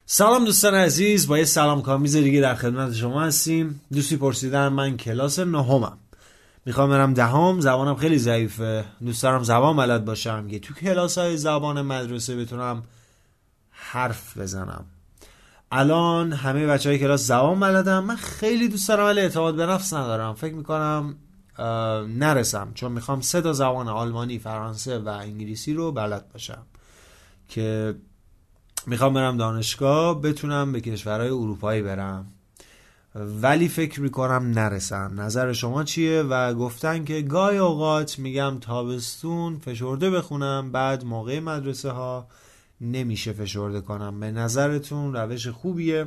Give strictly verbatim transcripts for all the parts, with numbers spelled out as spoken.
سلام دوستان عزیز، با یه سلام کامیز دیگه در خدمت شما هستیم. دوستی پرسیدن من کلاس نهمم، میخوام برم دهم. زبانم خیلی ضعیفه، دوست دارم زبان بلد باشم که تو کلاس های زبان مدرسه بتونم حرف بزنم. الان همه بچه های کلاس زبان بلدم، من خیلی دوست دارم ولی اعتماد به نفس ندارم. فکر میکنم نرسم، چون میخوام سه تا زبان آلمانی، فرانسه و انگلیسی رو بلد باشم که میخوام برم دانشگاه بتونم به کشورهای اروپایی برم، ولی فکر میکنم نرسم. نظر شما چیه؟ و گفتن که گاهی اوقات میگم تابستون فشرده بخونم، بعد موقع مدرسه ها نمیشه فشرده کنم. به نظرتون روش خوبیه؟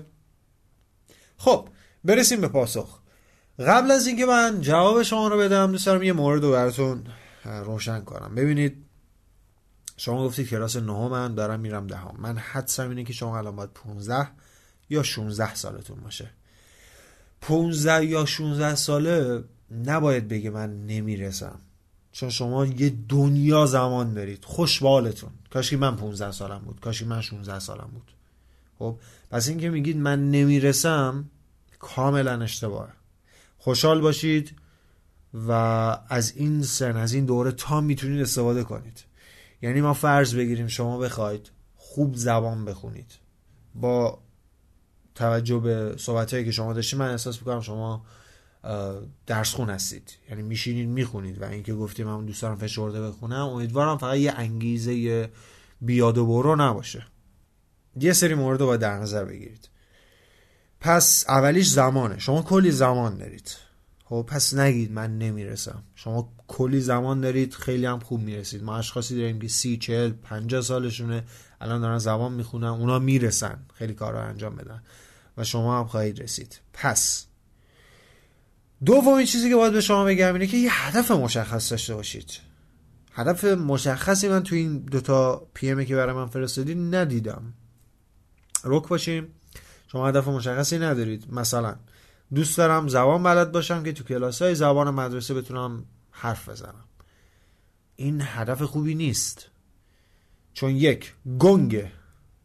خب برسیم به پاسخ. قبل از اینکه من جواب شما رو بدم دوست دارم یه مورد رو براتون روشن کنم. ببینید، شما گفتید کلاس نهم دارم میرم دهم. من حدسم اینه که شما الان باید پونزده یا شانزده سالتون باشه. پونزده یا شانزده ساله نباید بگه من نمیرسم، چون شما یه دنیا زمان دارید. خوش به حالتون، کاشکی من پونزده سالم بود، کاشکی من شانزده سالم بود. خب پس این که میگید من نمیرسم کاملا اشتباهه. خوشحال باشید و از این سن، از این دوره تا میتونید استفاده کنید. یعنی ما فرض بگیریم شما بخواید خوب زبان بخونید، با توجه به صحبتایی که شما داشتید من احساس میکنم شما درس خون هستید، یعنی میشینید میخونید. و اینکه گفتیم من دوست دارم فشرده بخونم، امیدوارم فقط یه انگیزه بیاد و برو نباشه. یه سری مورد رو باید در نظر بگیرید. پس اولیش زمانه. شما کلی زمان دارید. خب پس نگید من نمیرسم. شما کلی زمان دارید، خیلی هم خوب میرسید. ما اشخاصی داریم که سی، چهل، پنجاه سالشونه، الان دارن زبان میخونن، اونا میرسن خیلی کارا انجام بدن و شما هم خواهید رسید. پس دومین چیزی که باید به شما بگم اینه که یه هدف مشخص داشته باشید. هدف مشخصی من تو این دوتا پی ام که برای من فرستادید ندیدم. رک باشیم. شما هدف مشخصی ندارید. مثلا دوست دارم زبان بلد باشم که تو کلاس‌های زبان مدرسه بتونم حرف بزنم. این هدف خوبی نیست، چون یک گنگه،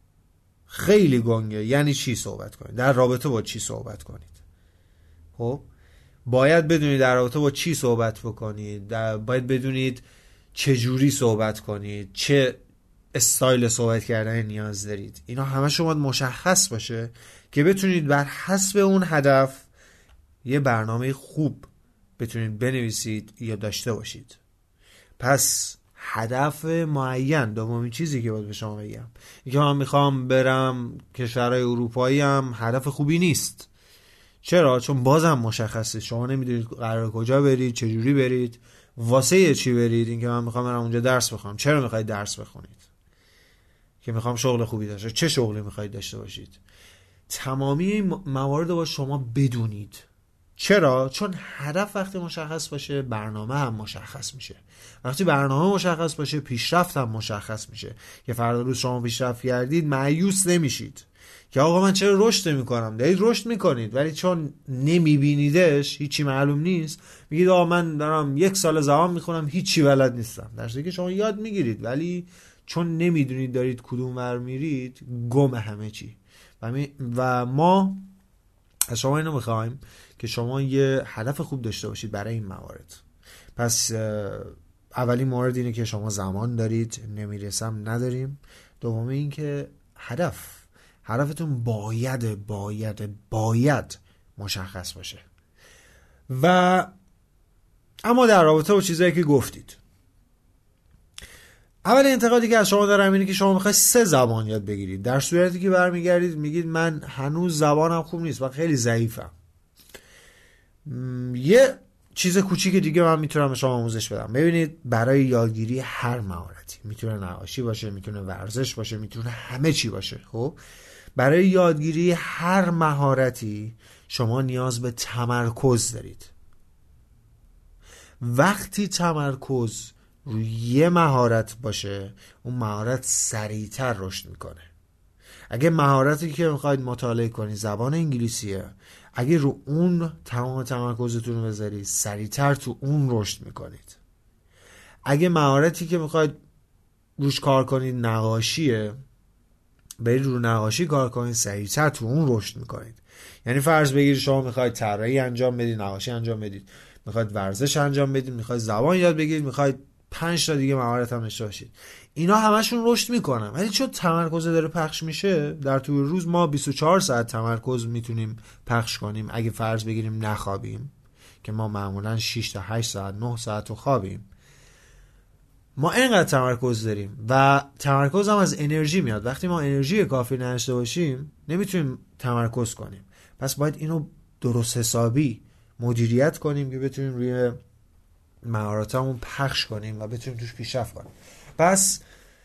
خیلی گنگه. یعنی چی صحبت کنید؟ در رابطه با چی صحبت کنید؟ خب باید بدونید در رابطه با چی صحبت بکنید، در باید بدونید چه جوری صحبت کنید، چه استایل صحبت کردن نیاز دارید. اینا همه شما باید مشخص باشه که بتونید بر حسب اون هدف یه برنامه خوب بتونید بنویسید یا داشته باشید. پس هدف معین. دومین چیزی که باید به شما بگم این که من میخوام برم کشورهای اروپایی هم هدف خوبی نیست. چرا؟ چون بازم مشخصه. شما نمیدونید قرار کجا برید، چجوری برید، واسه چی برید. این که من میخوام برم اونجا درس بخونم. چرا میخواید درس بخونید؟ که میخوام شغل خوبی داشته. چه شغلی میخواید داشته باشید؟ تمامی این موارد رو شما بدونید. چرا؟ چون هدف وقتی مشخص باشه برنامه هم مشخص میشه. وقتی برنامه مشخص باشه پیشرفت هم مشخص میشه که فردا روز شما پیشرفت کردید مایوس نمیشید که آقا من چرا رشد نمیکنم. دارید رشد میکنید ولی چون نمیبینیدش، هیچی معلوم نیست، میگید آقا من دارم یک سال زبان میخونم هیچی بلد نیستم. در صورتی که شما یاد میگیرید ولی چون نمیدونید دارید کدوم ور میرید گم همه چی. و ما از شما اینو میخوایم که شما یه هدف خوب داشته باشید برای این موارد. پس اولین مورد اینه که شما زمان دارید، نمیرسم نداریم. دوم این که هدف هدفتون باید باید باید مشخص باشه. و اما در رابطه با چیزایی که گفتید، اول انتقادی که از شما دارم اینه که شما میخواید سه زبان یاد بگیرید، در صورتی که برمیگردید میگید من هنوز زبانم خوب نیست و خیلی ضعیفم. یه چیز کوچیک دیگه من میتونم به شما آموزش بدم. ببینید، برای یادگیری هر مهارتی، میتونه نقاشی باشه، میتونه ورزش باشه، میتونه همه چی باشه، خب برای یادگیری هر مهارتی شما نیاز به تمرکز دارید. وقتی تمرکز روی یه مهارت باشه اون مهارت سریعتر رشد میکنه. اگه مهارتی که میخواید مطالعه کنید زبان انگلیسیه، اگه رو اون تمام تمرکزتون رو بذارید سریعتر تو اون رشد میکنید. اگه مهارتی که میخواید روش کار کنید نقاشیه، برید رو نقاشی کار کنید، سریعتر تو اون رشد میکنید. یعنی فرض بگیرید شما میخواید طراحی انجام بدید، نقاشی انجام بدید، میخواید ورزش انجام بدید، میخواید زبان یاد بگیرید، میخواید پنج تا دیگه مهارت هم داشته باشید، اینا همشون رشد میکنن. ولی چون تمرکز داره پخش میشه در طول روز، ما بیست و چهار ساعت تمرکز میتونیم پخش کنیم اگه فرض بگیریم نخوابیم، که ما معمولا شش تا هشت ساعت نه ساعت رو خوابیم. ما اینقدر تمرکز داریم و تمرکز هم از انرژی میاد. وقتی ما انرژی کافی نداشته باشیم نمیتونیم تمرکز کنیم. پس باید اینو درست حسابی مدیریت کنیم که بتونیم روی مهارتامون پخش کنیم و بتونیم توش پیشرفت کنیم. پس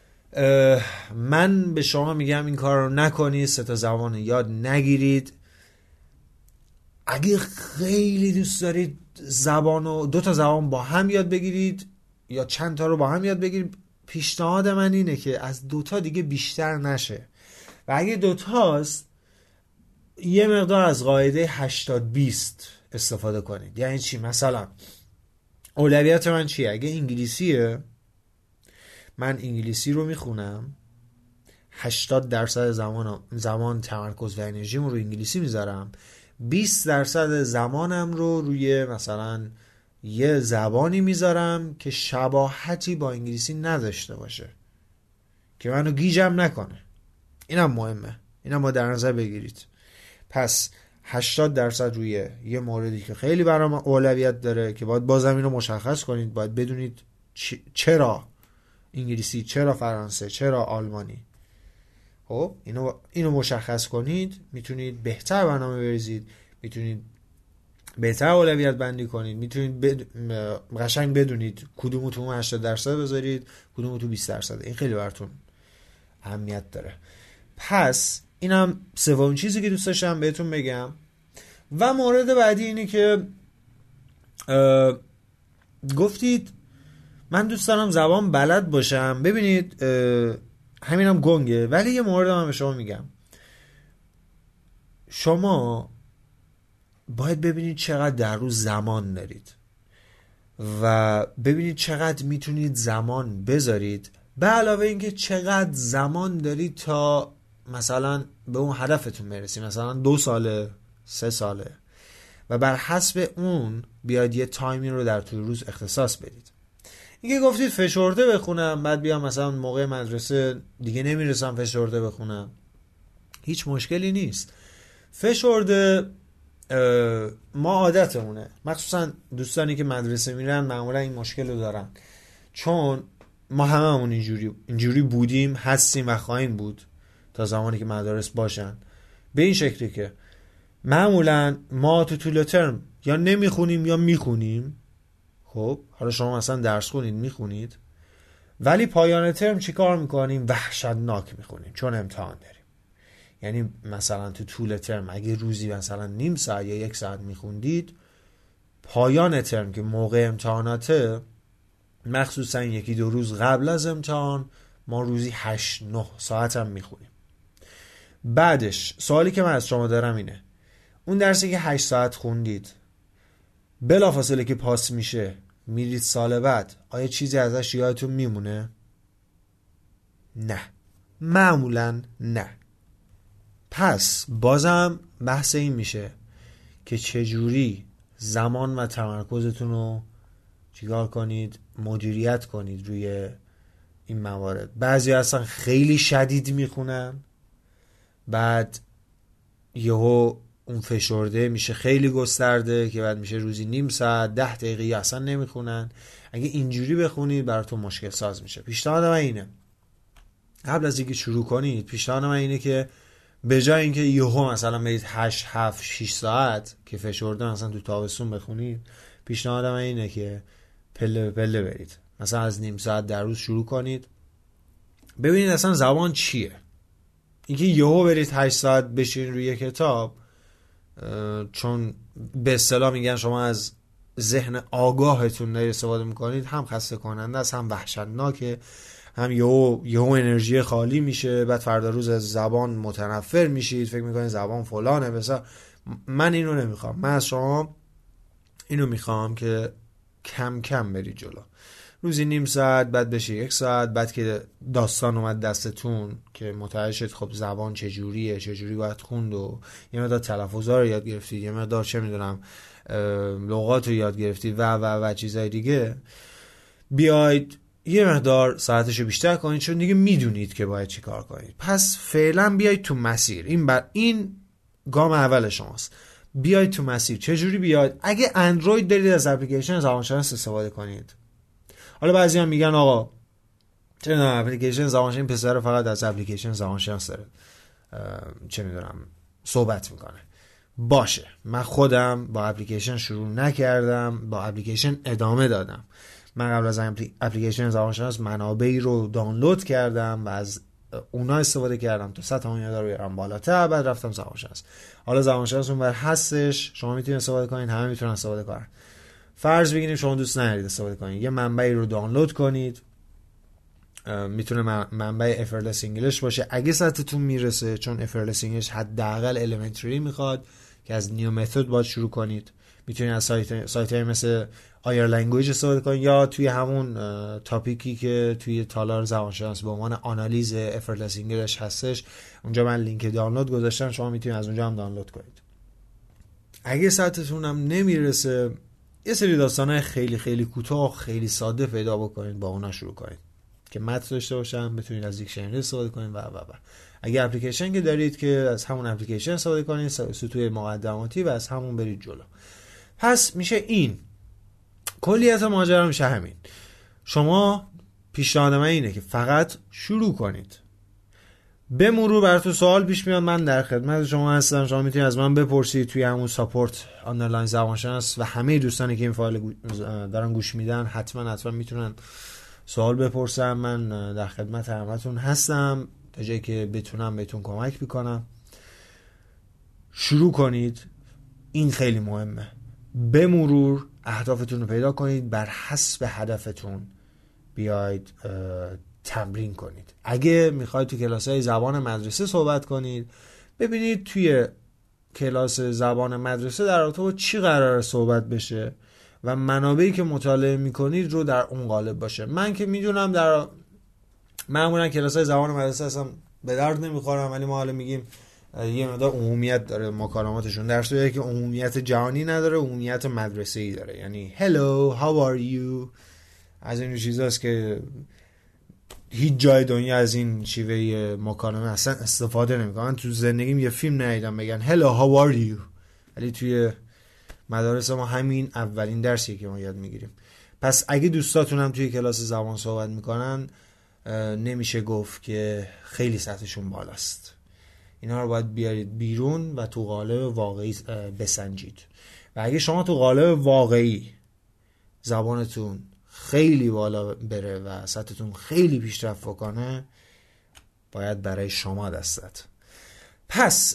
من به شما میگم این کار رو نکنید، سه تا زبان یاد نگیرید. اگه خیلی دوست دارید زبان و دو تا زبان با هم یاد بگیرید یا چند تا رو با هم یاد بگیرید، پیشنهاد من اینه که از دو تا دیگه بیشتر نشه. و اگه دو تاست یه مقدار از قاعده هشتاد بیست استفاده کنید. یعنی چی؟ مثلا اولویت من چیه؟ اگه انگلیسیه، من انگلیسی رو میخونم، هشتاد درصد زمان زمان تمرکز و انرژیمو رو انگلیسی میذارم، بیست درصد زمانم رو روی مثلا یه زبانی میذارم که شباهتی با انگلیسی نداشته باشه، که منو گیجم نکنه. اینم مهمه، اینم با در نظر بگیرید. پس هشتاد درصد روی یه موردی که خیلی برام اولویت داره، که باید بازم اینو مشخص کنید، باید بدونید چرا انگلیسی، چرا فرانسه، چرا آلمانی. خب اینو اینو مشخص کنید، میتونید بهتر برنامه بریزید، میتونید بهتر اولویت بندی کنید، میتونید بد... قشنگ بدونید کدومو تو هشتاد درصد بذارید، کدومو تو بیست درصد. این خیلی براتون اهمیت داره. پس اینم سومین چیزی که دوست داشتم بهتون بگم. و مورد بعدی اینه که گفتید من دوست دارم زبان بلد باشم. ببینید همینم گنگه، ولی یه مورد من به شما میگم. شما باید ببینید چقدر در روز زمان دارید و ببینید چقدر میتونید زمان بذارید، به علاوه اینکه چقدر زمان دارید تا مثلا به اون هدفتون برسید، مثلا دو ساله، سه ساله، و بر حسب اون بیاد یه تایمی رو در طول روز اختصاص بدید. اینکه گفتید فشرده بخونم بعد بیام مثلا موقع مدرسه دیگه نمیرسم فشرده بخونم، هیچ مشکلی نیست. فشرده ما عادتمونه، مخصوصا دوستانی که مدرسه میرن معمولا این مشکل رو دارن، چون ما هممون اینجوری اینجوری بودیم، هستیم و خواهیم بود تا زمانی که مدارس باشن. به این شکلی که معمولا ما تو طول ترم یا نمیخونیم یا میخونیم. خب حالا شما مثلا درس خونید میخونید، ولی پایان ترم چی کار میکنیم؟ وحشتناک میخونیم، چون امتحان داریم. یعنی مثلا تو طول ترم اگه روزی مثلا نیم ساعت یا یک ساعت میخوندید، پایان ترم که موقع امتحاناته، مخصوصا یکی دو روز قبل از امتحان، ما روزی هشت نه ساعت هم میخونیم. بعدش سوالی که من از شما دارم اینه، اون درسی که هشت ساعت خوندید بلافاصله که پاس میشه میرید سال بعد، آیا چیزی ازش یادتون میمونه؟ نه، معمولا نه. پس بازم بحث این میشه که چجوری زمان و تمرکزتون رو چیکار کنید، مدیریت کنید روی این موارد. بعضی اصلا خیلی شدید میخونن، بعد یهو اون فشرده میشه خیلی گسترده که بعد میشه روزی نیم ساعت، ده دقیقه اصلا نمیخونن. اگه اینجوری بخونید براتون مشکل ساز میشه. پیشنهاد من اینه، قبل از اینکه شروع کنید، پیشنهاد من اینه که به جای اینکه یهو مثلا برید هشت هفت شش ساعت که فشرده مثلا تو تابستون بخونید، پیشنهاد من اینه که پله پله برید. مثلا از نیم ساعت در روز شروع کنید، ببینید اصلا زبان چیه. اینکه یهو برید هشت ساعت بشین روی کتاب، چون به اصطلاح میگن شما از ذهن آگاهتون دارید استفاده میکنید، هم خسته کننده است، هم وحشتناکه، هم یهو یهو انرژی خالی میشه، بعد فردا روز از زبان متنفر میشید، فکر میکنید زبان فلانه. بسا من اینو نمیخوام. من از شما اینو میخوام که کم کم برید جلو روزی نیم ساعت، بعد بشه یک ساعت، بعد که داستان اومد دستتون که متوجه شد خب زبان چجوریه، چجوری باید خوند و یه مقدار تلفظا رو یاد گرفتید، یه مقدار چه میدونم لغات رو یاد گرفتید و و و چیزای دیگه، بیاید یه مقدار ساعتشو بیشتر کنید، چون دیگه میدونید که باید چی کار کنید. پس فعلا بیاید تو مسیر. این بر این گام اول شماست. بیاید تو مسیر. چجوری بیاید؟ اگه اندروید دارید از اپلیکیشن زبانشناس استفاده کنید. حالا بعضی هم میگن آقا چه میدونم اپلیکیشن زبانشناس، این پسر فقط از اپلیکیشن زبانشناس داره چه میدونم صحبت میکنه. باشه، من خودم با اپلیکیشن شروع نکردم، با اپلیکیشن ادامه دادم. من قبل از اپلیکیشن زبانشناس منابعی رو دانلود کردم و از اونا استفاده کردم تا سطح اون یاد رو بیارم بالاتر، بعد رفتم زبانشناس. حالا زبانشناس اونور هستش، شما میتونید استفاده کنید، همه میتونن استفاده کنن. فرض بگیریم شما دوست ندارید استفاده کنید، یه منبعی رو دانلود کنید، میتونه منبع افرلس انگلیش باشه اگه سطحتون میرسه، چون افرلس انگلیش حداقل الیمنتری میخواد که از نیو متد باید شروع کنید. میتونید از سایت سایت‌های مثل آیر لنگویج استفاده کنید، یا توی همون تاپیکی که توی تالار زبانشناس به عنوان آنالیز افرلس انگلیش هستش، اونجا من لینک دانلود گذاشتم، شما میتونید از اونجا هم دانلود کنید. اگه سطحتون هم نمیرسه، یه سری داستانای خیلی خیلی کوتاه خیلی ساده پیدا بکنید، با اونا شروع کنید که متن داشته باشن، بتونید از دیکشنری استفاده کنید و و و اگه اپلیکیشن که دارید که از همون اپلیکیشن استفاده کنید، سطوح مقدماتی، و از همون برید جلو. پس میشه این کلیت ماجرا میشه همین. شما پیشنهاد من اینه که فقط شروع کنید. به مرور براتون سوال پیش میاد، من در خدمت شما هستم. شما میتونید از من بپرسید توی همون ساپورت آندرلاین زبانشناس، و همه دوستانی که این فایل دارن گوش میدن حتما حتما میتونن سوال بپرسم. من در خدمت همتون هستم تا جایی که بتونم بهتون کمک میکنم. شروع کنید، این خیلی مهمه. به مرور اهدافتون رو پیدا کنید، بر حسب هدفتون بیاید تمرین کنید. اگه میخواید تو کلاس‌های زبان مدرسه صحبت کنید، ببینید توی کلاس زبان مدرسه در رابطه با چی قراره صحبت بشه و منابعی که مطالعه میکنید رو در اون قالب باشه. من که میدونم در معمولا کلاس‌های زبان مدرسه اصلا به درد نمیخورم، ولی ما حالا میگیم یه مقدار عمومیت داره مکالماتشون، در صورتی که عمومیت جهانی نداره، عمومیت مدرسه‌ای داره. یعنی hello how are you از این چیزاست که هیچ جای دنیا از این شیوه مکالمه اصلا استفاده نمیکنن. من تو زندگیم یه فیلم ندیدم بگن hello how are you، ولی توی مدارس ما همین اولین درسیه که ما یاد میگیریم. پس اگه دوستاتون هم توی کلاس زبان صحبت میکنن، نمیشه گفت که خیلی سطحشون بالاست. اینا رو باید بیارید بیرون و تو قالب واقعی بسنجید. و اگه شما تو قالب واقعی زبانتون خیلی بالا بره و سطحتون خیلی پیشرفت بکنه، باید برای شما دستت. پس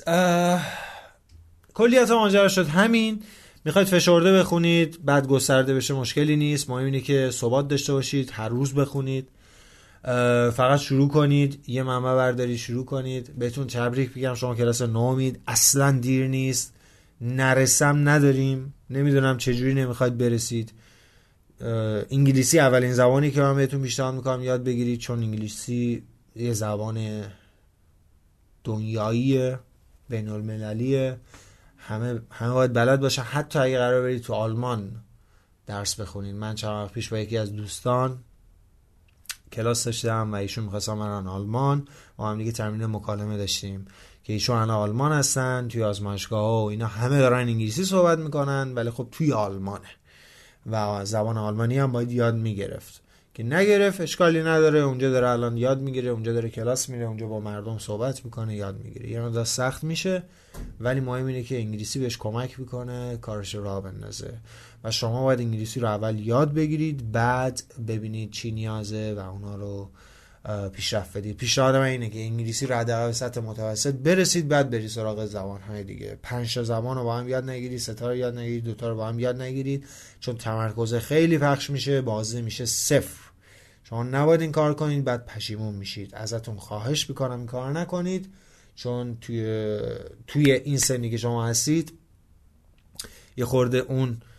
کلیت ماجرا شد همین. میخواید فشرده بخونید بعد گسترده بشه، مشکلی نیست. مهم اینه که ثبات داشته باشید، هر روز بخونید. فقط شروع کنید، یه منبع برداری شروع کنید. بهتون تبریک بگم، شما کلاس نومید، اصلا دیر نیست. نرسم نداریم، نمیدونم چجوری نمیخواید برسید. انگلیسی اولین زبانی که من بهتون پیشنهاد میکنم یاد بگیرید، چون انگلیسی یه زبان دنیاییه، بین المللیه، همه همه باید بلد باشن. حتی اگه قرار برید تو آلمان درس بخونید. من چند وقت پیش با یکی از دوستان کلاس داشتم و ایشون می‌خواستن برن آلمان، ما هم دیگه تمرین مکالمه داشتیم که ایشون الان آلمان هستن، توی آزمایشگاه‌ها و اینا همه دارن انگلیسی صحبت میکنن، ولی خب توی آلمانه و زبان آلمانی هم باید یاد میگرفت. که نگرفت اشکالی نداره، اونجا داره الان یاد میگیره، اونجا داره کلاس میره، اونجا با مردم صحبت میکنه، یاد میگیره. یه مقدار سخت میشه، ولی مهم اینه که انگلیسی بهش کمک میکنه کارش رو راه بندازه. و شما باید انگلیسی رو اول یاد بگیرید، بعد ببینید چی نیازه و اونا رو پیشرفت بدید. پیشنهاد من اینه که انگلیسی رو حداقل به سطح متوسط برسید، بعد برید سراغ زبان‌های دیگه. پنج تا زبان رو با هم یاد نگیرید، سه تا رو یاد نگیرید، دو تا رو با هم یاد نگیرید، چون تمرکز خیلی پخش میشه، بازه میشه صفر. شما نباید این کار کنید، بعد پشیمون میشید. ازتون خواهش میکنم این کار نکنید، چون توی توی این سنی که شما هستید یه خورده اون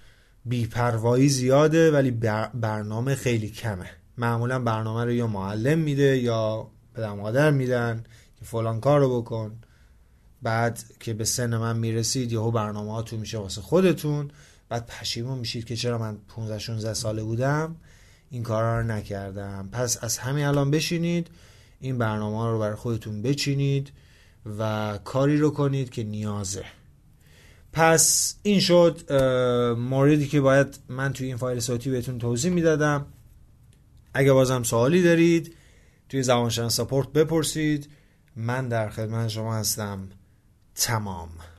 بی‌پروایی زیاده ولی برنامه خیلی کمه. معمولا برنامه رو یا معلم میده یا پدر مادر میدن که فلان کار رو بکن، بعد که به سن من میرسید یهو برنامه ها تو میشه واسه خودتون، بعد پشیمون میشید که چرا من پانزده شانزده ساله بودم این کارا رو نکردم. پس از همین الان بشینید این برنامه ها رو برای خودتون بچینید و کاری رو کنید که نیازه. پس این شد موردی که باید من توی این فایل صوتی بهتون توضیح میدادم. اگه بازم سوالی دارید توی زبانشناس ساپورت بپرسید، من در خدمت شما هستم. تمام.